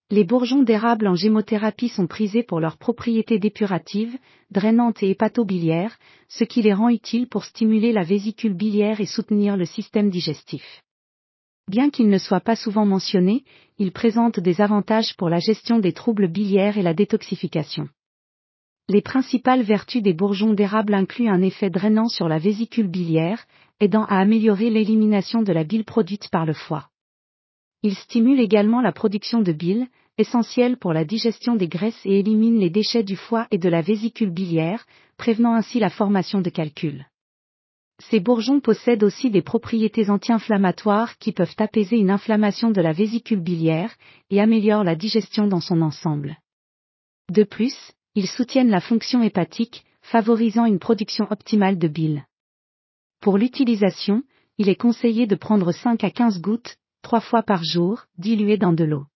Les bourgeons d'érable en gémothérapie sont prisés pour leurs propriétés dépuratives, drainantes et hépatobiliaires, ce qui les rend utiles pour stimuler la vésicule biliaire et soutenir le système digestif. Bien qu'ils ne soient pas souvent mentionnés, ils présentent des avantages pour la gestion des troubles biliaires et la détoxification. Les principales vertus des bourgeons d'érable incluent un effet drainant sur la vésicule biliaire, aidant à améliorer l'élimination de la bile produite par le foie. Ils stimulent également la production de bile, essentielle pour la digestion des graisses et éliminent les déchets du foie et de la vésicule biliaire, prévenant ainsi la formation de calculs. Ces bourgeons possèdent aussi des propriétés anti-inflammatoires qui peuvent apaiser une inflammation de la vésicule biliaire et améliorent la digestion dans son ensemble. De plus, ils soutiennent la fonction hépatique, favorisant une production optimale de bile. Pour l'utilisation, il est conseillé de prendre 5 à 15 gouttes, 3 fois par jour, diluées dans de l'eau.